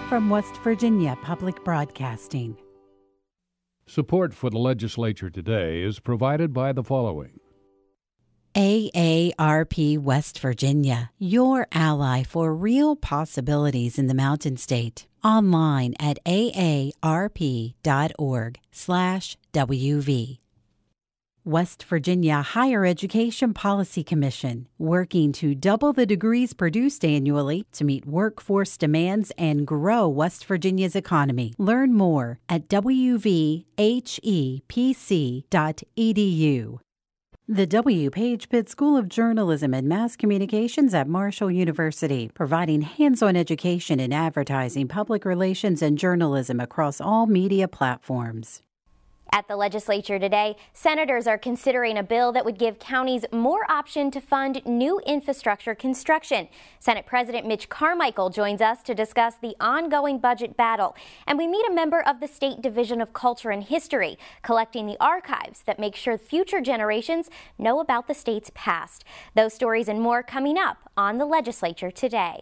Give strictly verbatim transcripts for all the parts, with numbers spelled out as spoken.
from West Virginia Public Broadcasting. Support for the legislature today is provided by the following. A A R P West Virginia, your ally for real possibilities in the Mountain State. Online at aarp.org slash WV. West Virginia Higher Education Policy Commission, working to double the degrees produced annually to meet workforce demands and grow West Virginia's economy. Learn more at w v h e p c dot e d u. The W. Page Pitt School of Journalism and Mass Communications at Marshall University, providing hands-on education in advertising, public relations, and journalism across all media platforms. At the legislature today, senators are considering a bill that would give counties more option to fund new infrastructure construction. Senate President Mitch Carmichael joins us to discuss the ongoing budget battle. And we meet a member of the State Division of Culture and History, collecting the archives that make sure future generations know about the state's past. Those stories and more coming up on the legislature today.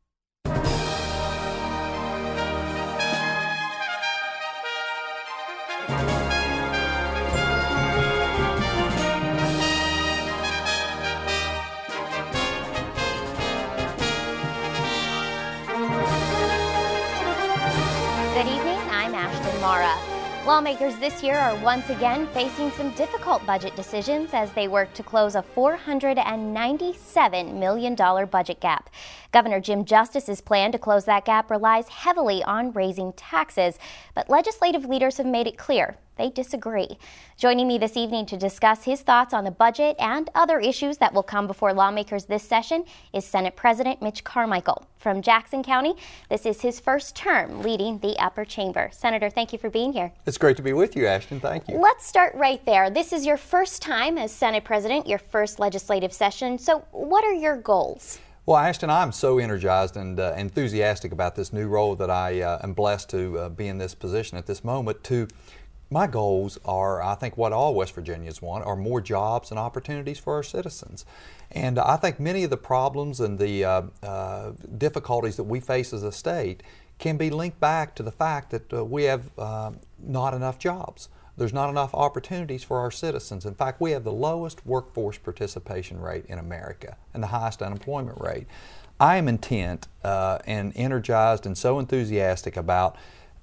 Good evening, I'm Ashton Mara. Lawmakers this year are once again facing some difficult budget decisions as they work to close a four hundred ninety-seven million dollars budget gap. Governor Jim Justice's plan to close that gap relies heavily on raising taxes, but legislative leaders have made it clear they disagree. Joining me this evening to discuss his thoughts on the budget and other issues that will come before lawmakers this session is Senate President Mitch Carmichael. From Jackson County, this is his first term leading the upper chamber. Senator, thank you for being here. It's great to be with you, Ashton. Thank you. Let's start right there. This is your first time as Senate President, your first legislative session. So what are your goals? Well, Ashton, I'm so energized and uh, enthusiastic about this new role that I uh, am blessed to uh, be in this position at this moment. To My goals are, I think what all West Virginians want, are more jobs and opportunities for our citizens. And I think many of the problems and the uh, uh, difficulties that we face as a state can be linked back to the fact that uh, we have uh, not enough jobs. There's not enough opportunities for our citizens. In fact, we have the lowest workforce participation rate in America and the highest unemployment rate. I am intent uh, and energized and so enthusiastic about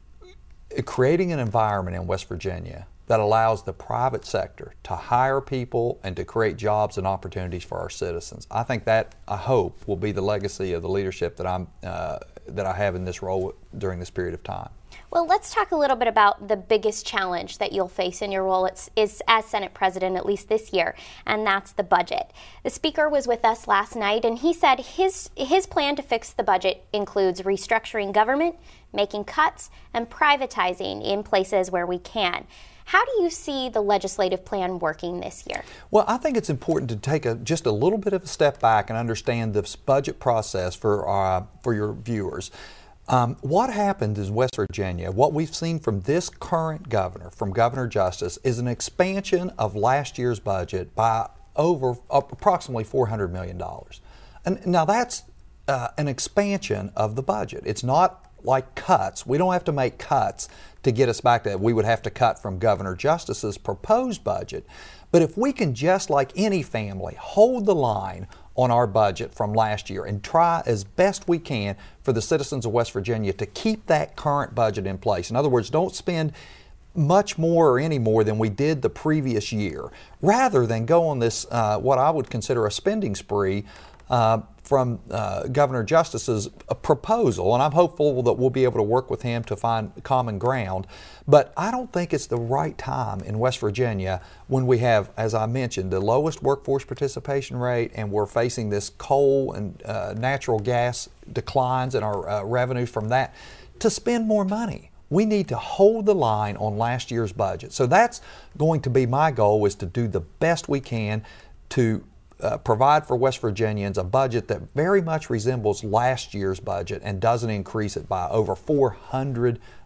creating an environment in West Virginia that allows the private sector to hire people and to create jobs and opportunities for our citizens. I think that, I hope, will be the legacy of the leadership that I'm uh, that I have in this role during this period of time. Well, let's talk a little bit about the biggest challenge that you'll face in your role it's, is as Senate President, at least this year, and that's the budget. The Speaker was with us last night, and he said his his plan to fix the budget includes restructuring government, making cuts, and privatizing in places where we can. How do you see the legislative plan working this year? Well, I think it's important to take a, just a little bit of a step back and understand this budget process for, uh, for your viewers. Um, what happened in West Virginia, what we've seen from this current governor, from Governor Justice, is an expansion of last year's budget by over uh, approximately four hundred million dollars. And now that's uh, an expansion of the budget. It's not like cuts. We don't have to make cuts to get us back to that. We would have to cut from Governor Justice's proposed budget. But if we can, just like any family, hold the line on our budget from last year and try as best we can for the citizens of West Virginia to keep that current budget in place. In other words, don't spend much more or any more than we did the previous year, rather than go on this, uh, what I would consider a spending spree uh, from uh, Governor Justice's proposal. And I'm hopeful that we'll be able to work with him to find common ground. But I don't think it's the right time in West Virginia when we have, as I mentioned, the lowest workforce participation rate, and we're facing this coal and uh, natural gas declines in our uh, revenues from that, to spend more money. We need to hold the line on last year's budget. So that's going to be my goal, is to do the best we can to Uh, provide for West Virginians a budget that very much resembles last year's budget and doesn't increase it by over four hundred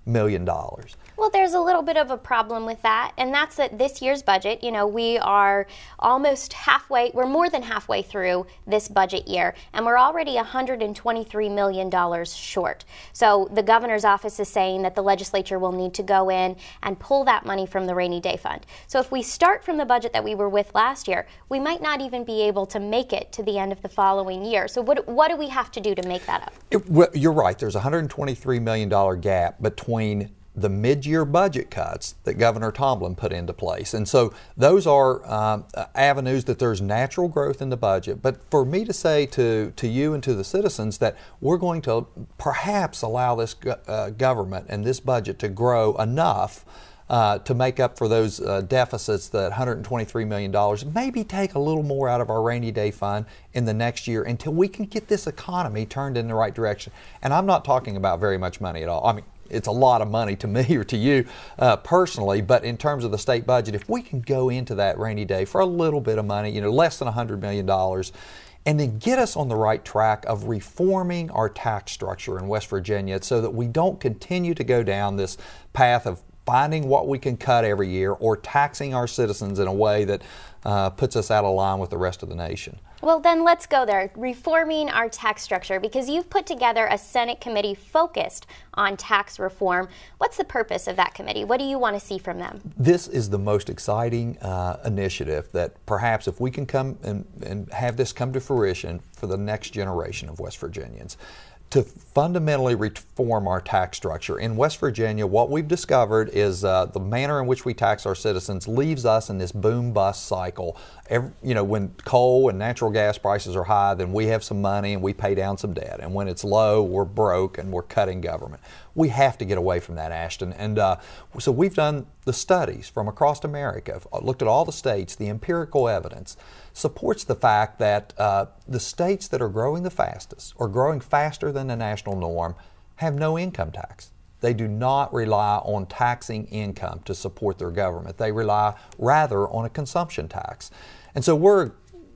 million dollars. Well, there's a little bit of a problem with that, and that's that this year's budget, you know, we are almost halfway, we're more than halfway through this budget year, and we're already one hundred twenty-three million dollars short. So the governor's office is saying that the legislature will need to go in and pull that money from the rainy day fund. So if we start from the budget that we were with last year, we might not even be able to make it to the end of the following year. So what, what do we have to do to make that up? It, well, you're right. There's a one hundred twenty-three million dollars gap between the mid-year budget cuts that Governor Tomblin put into place. And so those are um, avenues that there's natural growth in the budget. But for me to say to, to you and to the citizens that we're going to perhaps allow this go- uh, government and this budget to grow enough uh, to make up for those uh, deficits, that one hundred twenty-three million dollars, maybe take a little more out of our rainy day fund in the next year until we can get this economy turned in the right direction. And I'm not talking about very much money at all. I mean, it's a lot of money to me or to you uh, personally, but in terms of the state budget, if we can go into that rainy day for a little bit of money, you know, less than one hundred million dollars, and then get us on the right track of reforming our tax structure in West Virginia so that we don't continue to go down this path of finding what we can cut every year or taxing our citizens in a way that uh, puts us out of line with the rest of the nation. Well, then let's go there, reforming our tax structure, because you've put together a Senate committee focused on tax reform. What's the purpose of that committee? What do you want to see from them? This is the most exciting uh, initiative that perhaps if we can come and, and have this come to fruition for the next generation of West Virginians, to fundamentally reform our tax structure. In West Virginia, what we've discovered is uh, the manner in which we tax our citizens leaves us in this boom-bust cycle. Every, you know, when coal and natural gas prices are high, then we have some money and we pay down some debt. And when it's low, we're broke and we're cutting government. We have to get away from that, Ashton. And uh, so we've done the studies from across America, looked at all the states. The empirical evidence supports the fact that uh, the states that are growing the fastest or growing faster than the national norm have no income tax. They do not rely on taxing income to support their government. They rely rather on a consumption tax. And so we're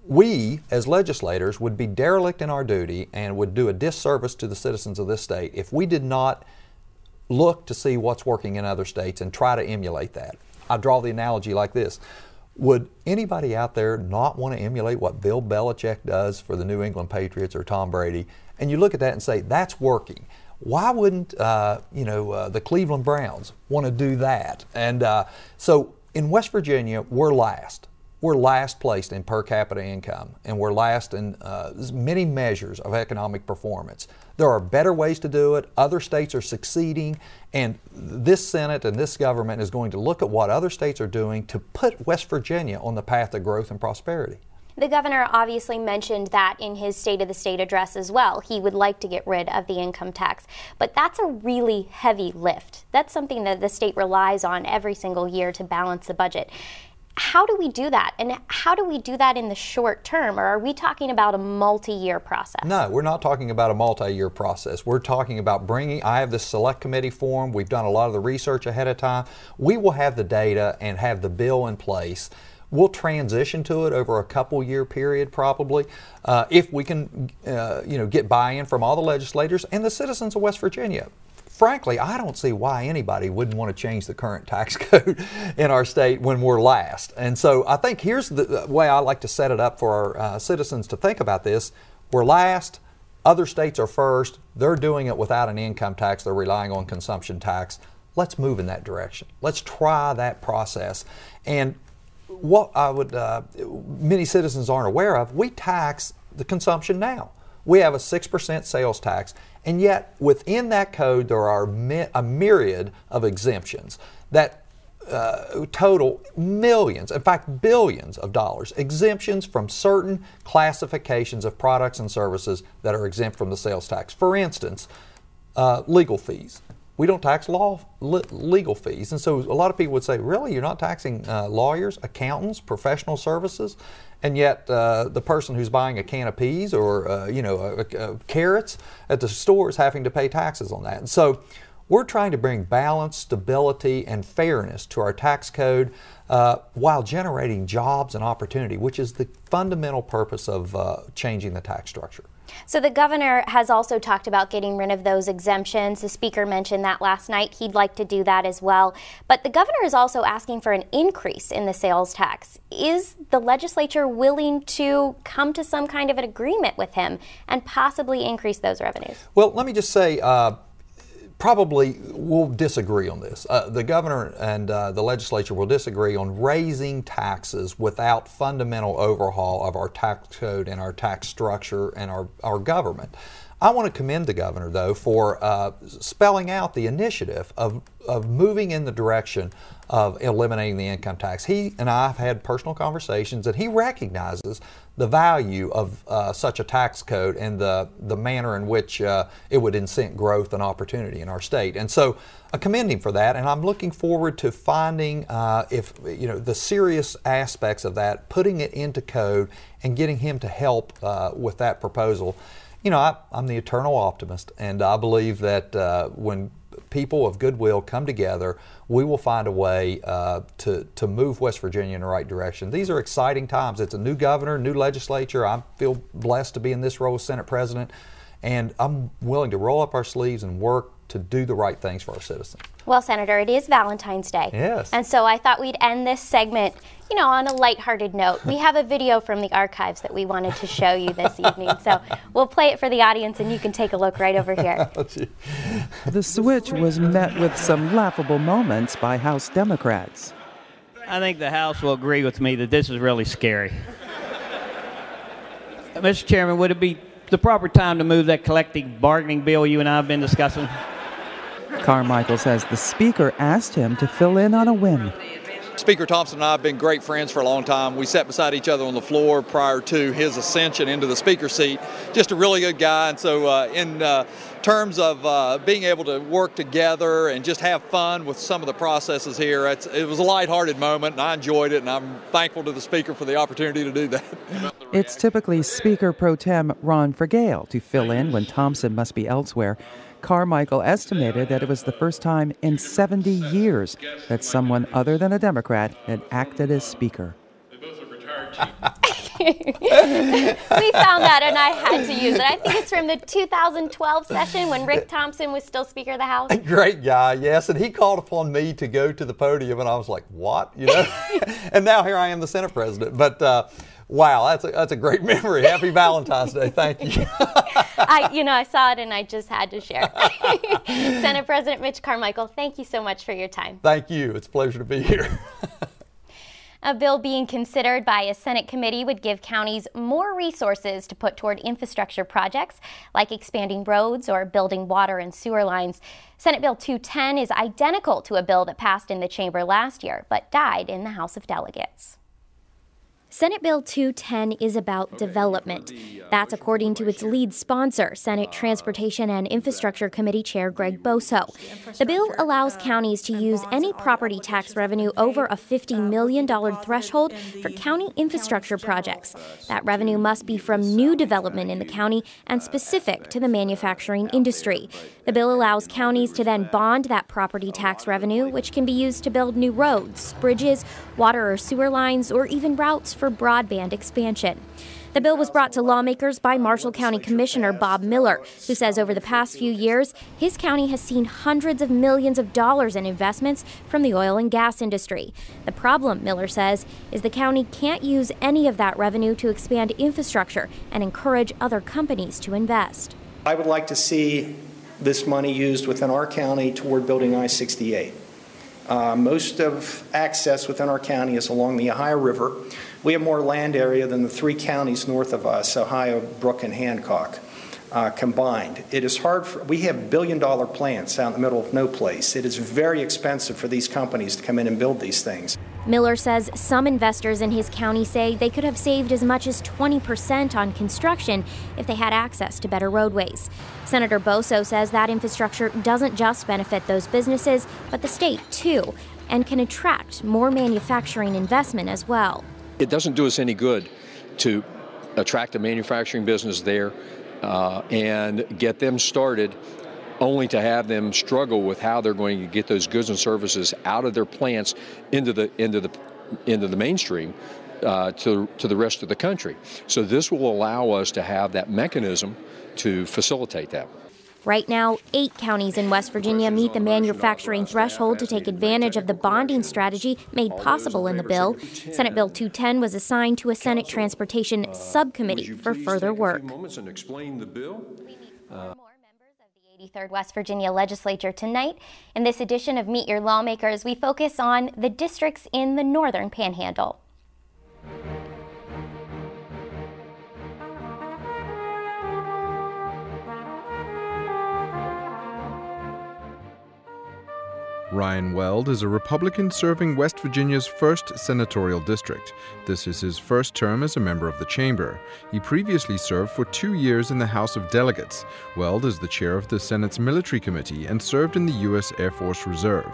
we as legislators would be derelict in our duty and would do a disservice to the citizens of this state if we did not look to see what's working in other states and try to emulate that. I draw the analogy like this. Would anybody out there not want to emulate what Bill Belichick does for the New England Patriots or Tom Brady? And you look at that and say, that's working. Why wouldn't uh, you know uh, the Cleveland Browns want to do that? And uh, so in West Virginia, we're last. We're last placed in per capita income, and we're last in uh, many measures of economic performance. There are better ways to do it. Other states are succeeding, and this Senate and this government is going to look at what other states are doing to put West Virginia on the path of growth and prosperity. The governor obviously mentioned that in his State of the State address as well. He would like to get rid of the income tax. But that's a really heavy lift. That's something that the state relies on every single year to balance the budget. How do we do that? And how do we do that in the short term? Or are we talking about a multi-year process? No, we're not talking about a multi-year process. We're talking about bringing, I have this select committee formed. We've done a lot of the research ahead of time. We will have the data and have the bill in place. We'll transition to it over a couple year period probably uh, if we can uh, you know, get buy-in from all the legislators and the citizens of West Virginia. Frankly, I don't see why anybody wouldn't want to change the current tax code in our state when we're last. And so I think here's the way I like to set it up for our uh, citizens to think about this. We're last, other states are first, they're doing it without an income tax, they're relying on consumption tax. Let's move in that direction. Let's try that process. And what I would, uh, many citizens aren't aware of, we tax the consumption now. We have a six percent sales tax, and yet within that code there are mi- a myriad of exemptions that uh, total millions, in fact billions of dollars, exemptions from certain classifications of products and services that are exempt from the sales tax. For instance, uh, legal fees. We don't tax law le- legal fees. And so a lot of people would say, really, you're not taxing uh, lawyers, accountants, professional services? And yet uh, the person who's buying a can of peas or uh, you know, a, a, carrots at the store is having to pay taxes on that. And so We're trying to bring balance, stability, and fairness to our tax code uh, while generating jobs and opportunity, which is the fundamental purpose of uh, changing the tax structure. So the governor has also talked about getting rid of those exemptions. The speaker mentioned that last night. He'd like to do that as well. But the governor is also asking for an increase in the sales tax. Is the legislature willing to come to some kind of an agreement with him and possibly increase those revenues? Well, let me just say, uh, probably we'll disagree on this. Uh, the governor and uh, the legislature will disagree on raising taxes without fundamental overhaul of our tax code and our tax structure and our, our government. I want to commend the governor, though, for uh, spelling out the initiative of, of moving in the direction of eliminating the income tax. He and I have had personal conversations, and he recognizes the value of uh, such a tax code and the, the manner in which uh, it would incent growth and opportunity in our state. And so I commend him for that, and I'm looking forward to finding uh, if you know the serious aspects of that, putting it into code, and getting him to help uh, with that proposal. You know, I, I'm the eternal optimist, and I believe that uh, when people of goodwill come together, we will find a way uh, to, to move West Virginia in the right direction. These are exciting times. It's a new governor, new legislature. I feel blessed to be in this role as Senate President, and I'm willing to roll up our sleeves and work to do the right things for our citizens. Well, Senator, it is Valentine's Day. Yes. And so I thought we'd end this segment, you know, on a lighthearted note. We have a video from the archives that we wanted to show you this evening. So we'll play it for the audience, and you can take a look right over here. The switch was met with some laughable moments by House Democrats. I think the House will agree with me that this is really scary. Mister Chairman, would it be the proper time to move that collective bargaining bill you and I have been discussing? Carmichael says the Speaker asked him to fill in on a whim. Speaker Thompson and I have been great friends for a long time. We sat beside each other on the floor prior to his ascension into the Speaker seat. Just a really good guy. And so uh, in uh, terms of uh, being able to work together and just have fun with some of the processes here, it's, it was a lighthearted moment, and I enjoyed it, and I'm thankful to the Speaker for the opportunity to do that. It's typically Speaker Pro Tem Ron Vergale to fill in when Thompson must be elsewhere. Carmichael estimated that it was the first time in seventy years that someone other than a Democrat had acted as Speaker. We found that, and I had to use it. I think it's from the two thousand twelve session when Rick Thompson was still Speaker of the House. Great guy, yes. And he called upon me to go to the podium, and I was like, what? You know? And now here I am, the Senate President. But uh, wow, that's a, that's a great memory. Happy Valentine's Day. Thank you. I, you know, I saw it, and I just had to share. Senate President Mitch Carmichael, thank you so much for your time. Thank you. It's a pleasure to be here. A bill being considered by a Senate committee would give counties more resources to put toward infrastructure projects like expanding roads or building water and sewer lines. Senate Bill two ten is identical to a bill that passed in the chamber last year but died in the House of Delegates. Senate Bill two ten is about development. That's according to its lead sponsor, Senate Transportation and Infrastructure Committee Chair Greg Boso. The bill allows counties to use any property tax revenue over a fifty million dollars threshold for county infrastructure projects. That revenue must be from new development in the county and specific to the manufacturing industry. The bill allows counties to then bond that property tax revenue, which can be used to build new roads, bridges, water or sewer lines, or even routes for broadband expansion. The bill was brought to lawmakers by Marshall County Commissioner Bob Miller, who says over the past few years, his county has seen hundreds of millions of dollars in investments from the oil and gas industry. The problem, Miller says, is the county can't use any of that revenue to expand infrastructure and encourage other companies to invest. I would like to see this money used within our county toward building I sixty-eight. Uh, most of access within our county is along the Ohio River. We have more land area than the three counties north of us, Ohio, Brooke, and Hancock, uh, combined. It is hard for, we have billion dollar plants out in the middle of no place. It is very expensive for these companies to come in and build these things. Miller says some investors in his county say they could have saved as much as twenty percent on construction if they had access to better roadways. Senator Boso says that infrastructure doesn't just benefit those businesses, but the state too, and can attract more manufacturing investment as well. It doesn't do us any good to attract a manufacturing business there uh, and get them started only to have them struggle with how they're going to get those goods and services out of their plants into the into the into the mainstream uh, to to the rest of the country. So this will allow us to have that mechanism to facilitate that. Right now, eight counties in West Virginia meet the manufacturing threshold to take advantage of the bonding strategy made possible in the bill. Senate Bill two ten was assigned to a Senate Transportation Subcommittee for further work. eighty-third West Virginia Legislature tonight. In this edition of Meet Your Lawmakers, we focus on the districts in the Northern Panhandle. Ryan Weld is a Republican serving West Virginia's first senatorial district. This is his first term as a member of the chamber. He previously served for two years in the House of Delegates. Weld is the chair of the Senate's Military Committee and served in the U S Air Force Reserve.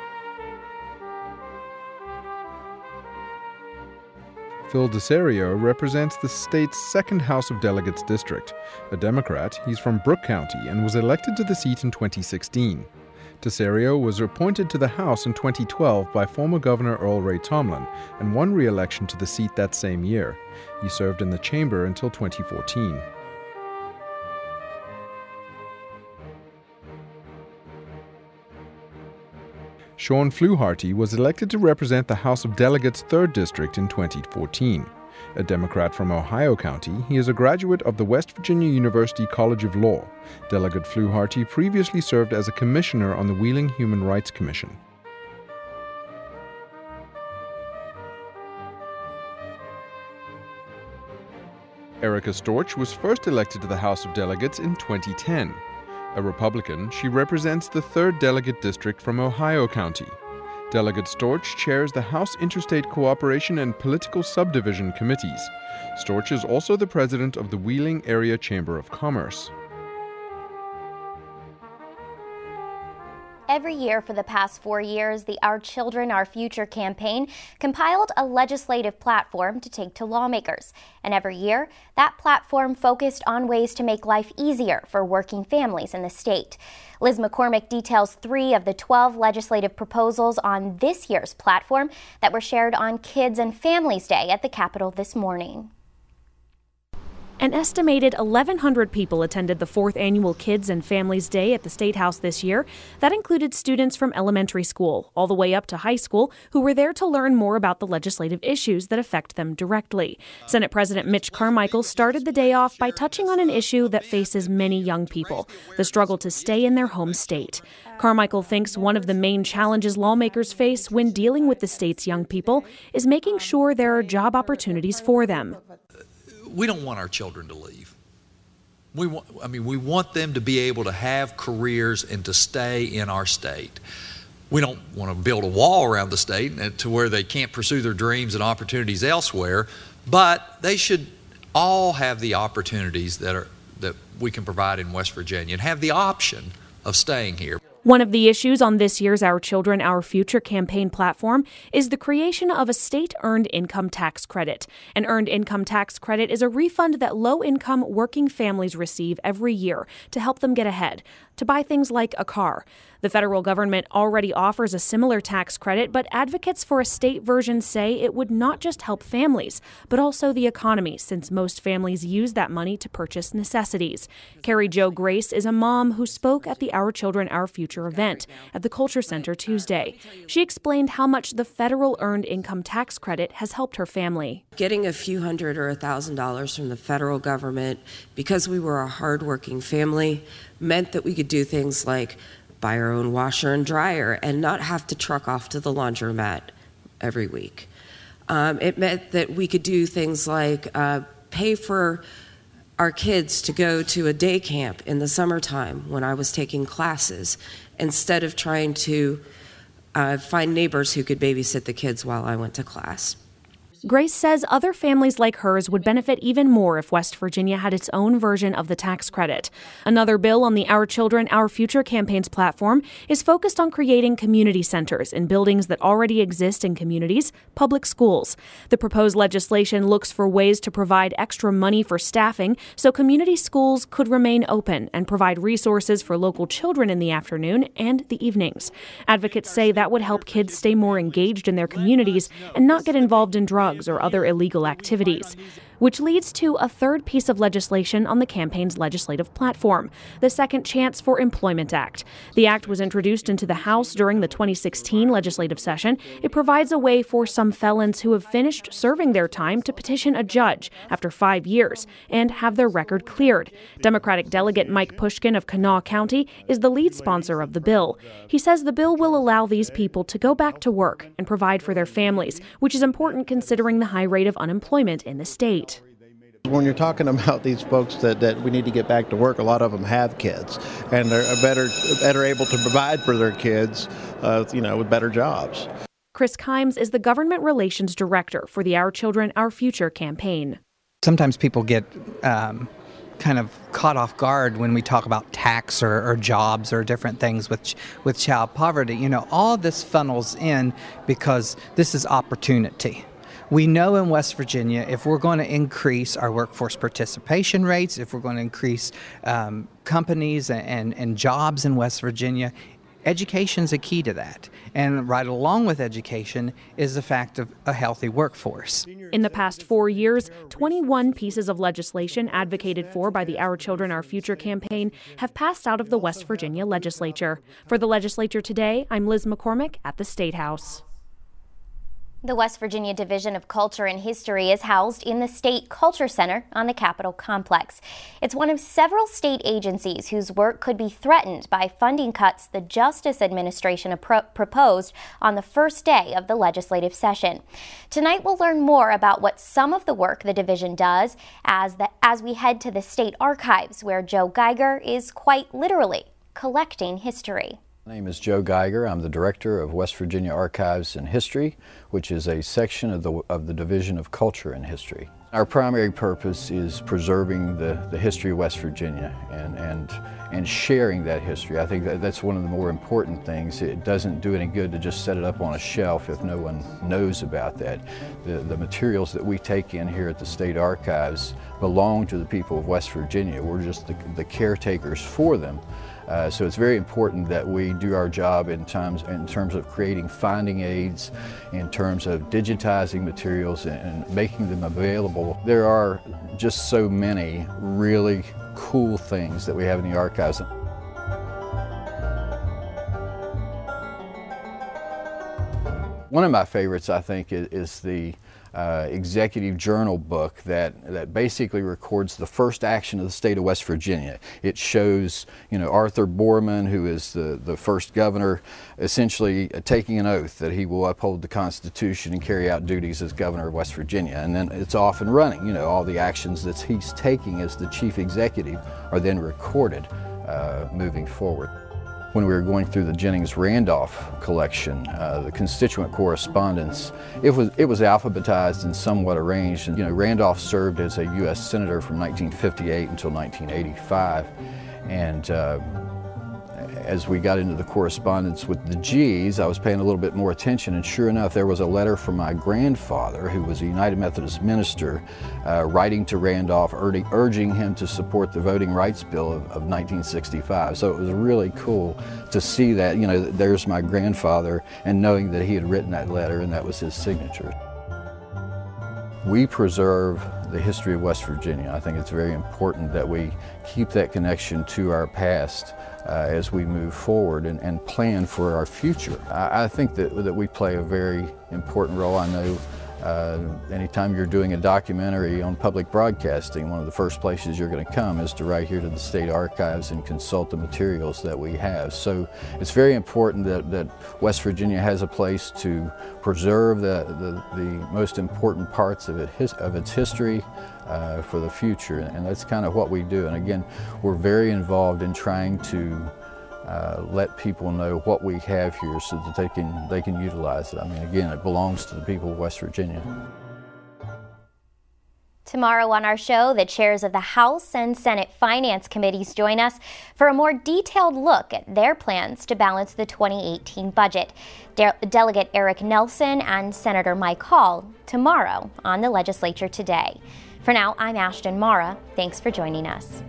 Phil DeSario represents the state's second House of Delegates district. A Democrat, he's from Brooke County and was elected to the seat in twenty sixteen. DeSario was appointed to the House in twenty twelve by former Governor Earl Ray Tomblin and won re-election to the seat that same year. He served in the chamber until twenty fourteen. Sean Fluharty was elected to represent the House of Delegates' third District in twenty fourteen. A Democrat from Ohio County, he is a graduate of the West Virginia University College of Law. Delegate Fluharty previously served as a commissioner on the Wheeling Human Rights Commission. Erica Storch was first elected to the House of Delegates in twenty ten. A Republican, she represents the third Delegate District from Ohio County. Delegate Storch chairs the House Interstate Cooperation and Political Subdivision Committees. Storch is also the president of the Wheeling Area Chamber of Commerce. Every year for the past four years, the Our Children, Our Future campaign compiled a legislative platform to take to lawmakers. And every year, that platform focused on ways to make life easier for working families in the state. Liz McCormick details three of the twelve legislative proposals on this year's platform that were shared on Kids and Families Day at the Capitol this morning. An estimated eleven hundred people attended the fourth annual Kids and Families Day at the State House this year. That included students from elementary school all the way up to high school who were there to learn more about the legislative issues that affect them directly. Senate President Mitch Carmichael started the day off by touching on an issue that faces many young people, the struggle to stay in their home state. Carmichael thinks one of the main challenges lawmakers face when dealing with the state's young people is making sure there are job opportunities for them. We don't want our children to leave. We want, I mean, we want them to be able to have careers and to stay in our state. We don't want to build a wall around the state to where they can't pursue their dreams and opportunities elsewhere, but they should all have the opportunities that are that we can provide in West Virginia and have the option of staying here. One of the issues on this year's Our Children, Our Future campaign platform is the creation of a state earned income tax credit. An earned income tax credit is a refund that low-income working families receive every year to help them get ahead, to buy things like a car. The federal government already offers a similar tax credit, but advocates for a state version say it would not just help families, but also the economy, since most families use that money to purchase necessities. Carrie Jo Grace is a mom who spoke at the Our Children, Our Future event at the Culture Center Tuesday. She explained how much the federal earned income tax credit has helped her family. Getting a few hundred or a thousand dollars from the federal government, because we were a hardworking family, meant that we could do things like buy our own washer and dryer and not have to truck off to the laundromat every week. Um, it meant that we could do things like uh, pay for our kids to go to a day camp in the summertime when I was taking classes, instead of trying to uh, find neighbors who could babysit the kids while I went to class. Grace says other families like hers would benefit even more if West Virginia had its own version of the tax credit. Another bill on the Our Children, Our Future campaign's platform is focused on creating community centers in buildings that already exist in communities, public schools. The proposed legislation looks for ways to provide extra money for staffing so community schools could remain open and provide resources for local children in the afternoon and the evenings. Advocates say that would help kids stay more engaged in their communities and not get involved in drugs or other illegal activities. Which leads to a third piece of legislation on the campaign's legislative platform, the Second Chance for Employment Act. The act was introduced into the House during the twenty sixteen legislative session. It provides a way for some felons who have finished serving their time to petition a judge after five years and have their record cleared. Democratic Delegate Mike Pushkin of Kanawha County is the lead sponsor of the bill. He says the bill will allow these people to go back to work and provide for their families, which is important considering the high rate of unemployment in the state. When you're talking about these folks that, that we need to get back to work, a lot of them have kids, and they're better better able to provide for their kids, uh, you know, with better jobs. Chris Kimes is the Government Relations Director for the Our Children, Our Future campaign. Sometimes people get um, kind of caught off guard when we talk about tax or, or jobs or different things with with child poverty. You know, all this funnels in because this is opportunity. We know in West Virginia, if we're going to increase our workforce participation rates, if we're going to increase um, companies and, and, and jobs in West Virginia, education's a key to that. And right along with education is the fact of a healthy workforce. In the past four years, twenty-one pieces of legislation advocated for by the Our Children, Our Future campaign have passed out of the West Virginia legislature. For the legislature today, I'm Liz McCormick at the State House. The West Virginia Division of Culture and History is housed in the State Culture Center on the Capitol complex. It's one of several state agencies whose work could be threatened by funding cuts the Justice Administration appro- proposed on the first day of the legislative session. Tonight we'll learn more about what some of the work the division does as, the, as we head to the state archives, where Joe Geiger is quite literally collecting history. My name is Joe Geiger. I'm the director of West Virginia Archives and History, which is a section of the, of the Division of Culture and History. Our primary purpose is preserving the, the history of West Virginia and, and, and sharing that history. I think that that's one of the more important things. It doesn't do any good to just set it up on a shelf if no one knows about that. The, the materials that we take in here at the State Archives belong to the people of West Virginia. We're just the, the caretakers for them. Uh, so it's very important that we do our job in terms, in terms of creating finding aids, in terms of digitizing materials and, and making them available. There are just so many really cool things that we have in the archives. One of my favorites, I think, is, is the Uh, executive journal book that, that basically records the first action of the state of West Virginia. It shows, you know, Arthur Borman, who is the, the first governor, essentially uh, taking an oath that he will uphold the Constitution and carry out duties as governor of West Virginia. And then it's off and running. You know, all the actions that he's taking as the chief executive are then recorded uh, moving forward. When we were going through the Jennings-Randolph collection, uh, the constituent correspondence, it was it was alphabetized and somewhat arranged. And, you know, Randolph served as a U S senator from nineteen fifty-eight until nineteen eighty-five, and uh, as we got into the correspondence with the G's, I was paying a little bit more attention, and sure enough, there was a letter from my grandfather, who was a United Methodist minister, uh, writing to Randolph, urging, urging him to support the Voting Rights Bill of, of nineteen sixty-five. So it was really cool to see that, you know, there's my grandfather, and knowing that he had written that letter and that was his signature. We preserve the history of West Virginia. I think it's very important that we keep that connection to our past uh, as we move forward and, and plan for our future. I, I think that, that we play a very important role. I know uh, anytime you're doing a documentary on public broadcasting, one of the first places you're going to come is to right here to the State Archives and consult the materials that we have. So it's very important that, that West Virginia has a place to preserve the, the, the most important parts of, it, his, of its history uh, for the future, and that's kind of what we do. And again, we're very involved in trying to uh, let people know what we have here so that they can, they can utilize it. I mean, again, it belongs to the people of West Virginia. Tomorrow on our show, the chairs of the House and Senate Finance Committees join us for a more detailed look at their plans to balance the twenty eighteen budget. De- Delegate Eric Nelson and Senator Mike Hall tomorrow on the Legislature Today. For now, I'm Ashton Mara. Thanks for joining us.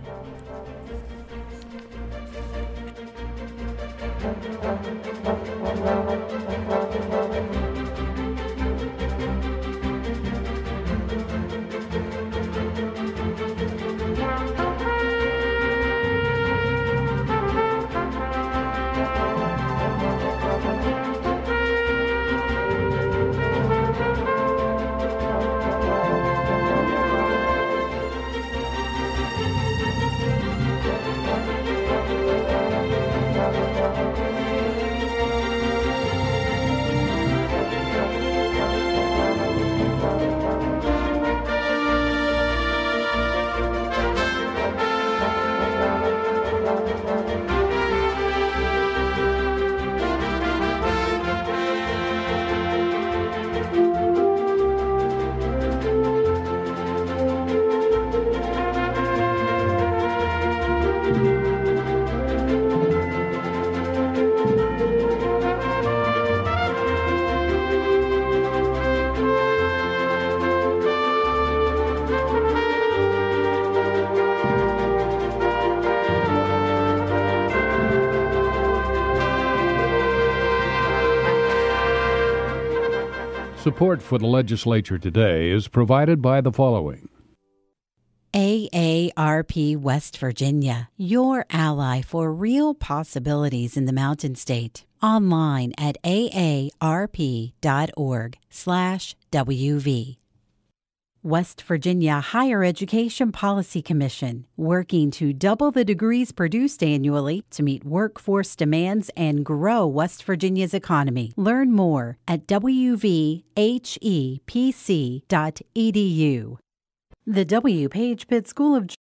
Support for the Legislature Today is provided by the following. A A R P West Virginia, your ally for real possibilities in the Mountain State. Online at A A R P dot org slash W V. West Virginia Higher Education Policy Commission, working to double the degrees produced annually to meet workforce demands and grow West Virginia's economy. Learn more at W V H E P C dot E D U. The W. Page Pitt School of